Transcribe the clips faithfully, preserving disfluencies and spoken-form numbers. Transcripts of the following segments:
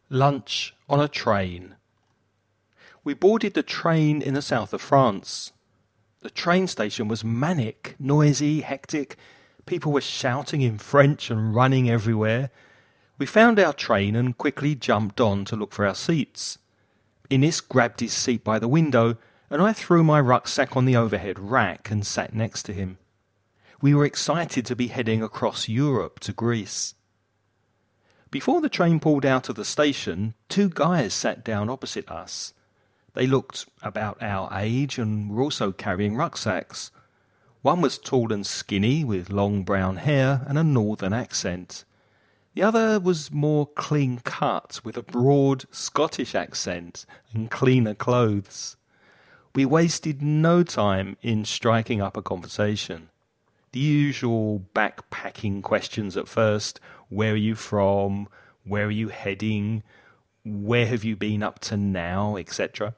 Lunch on a train. We boarded the train in the south of France. The train station was manic, noisy, hectic. People were shouting in French and running everywhere. We found our train and quickly jumped on to look for our seats. Innes grabbed his seat by the window, and I threw my rucksack on the overhead rack and sat next to him. We were excited to be heading across Europe to Greece. Before the train pulled out of the station, two guys sat down opposite us. They looked about our age and were also carrying rucksacks. One was tall and skinny, with long brown hair and a northern accent. The other was more clean-cut, with a broad Scottish accent and cleaner clothes. We wasted no time in striking up a conversation. The usual backpacking questions at first. Where are you from? Where are you heading? Where have you been up to now? et cetera.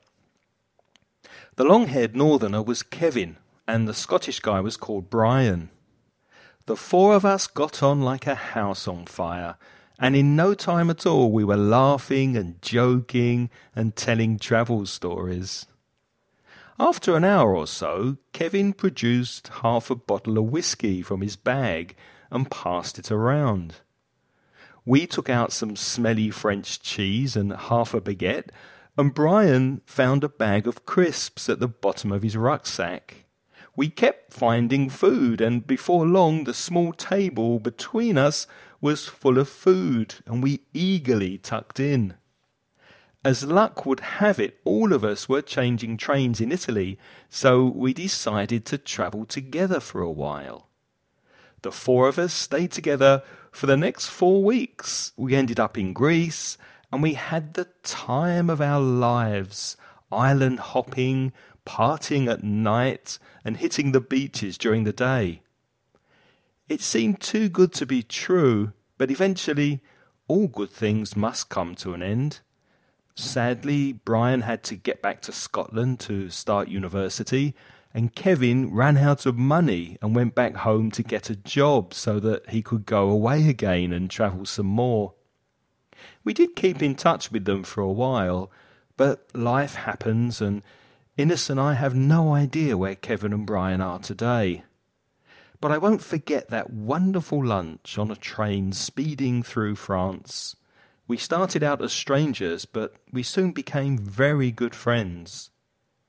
The long-haired northerner was Kevin, and the Scottish guy was called Brian. The four of us got on like a house on fire, and in no time at all we were laughing and joking and telling travel stories. After an hour or so, Kevin produced half a bottle of whiskey from his bag and passed it around. We took out some smelly French cheese and half a baguette, and Brian found a bag of crisps at the bottom of his rucksack. We kept finding food, and before long the small table between us was full of food, and we eagerly tucked in. As luck would have it, all of us were changing trains in Italy, so we decided to travel together for a while. The four of us stayed together for the next four weeks. We ended up in Greece, and we had the time of our lives, island hopping, partying at night, and hitting the beaches during the day. It seemed too good to be true, but eventually all good things must come to an end. Sadly, Brian had to get back to Scotland to start university, and Kevin ran out of money and went back home to get a job so that he could go away again and travel some more. We did keep in touch with them for a while, but life happens, and Innes and I have no idea where Kevin and Brian are today. But I won't forget that wonderful lunch on a train speeding through France. We started out as strangers, but we soon became very good friends.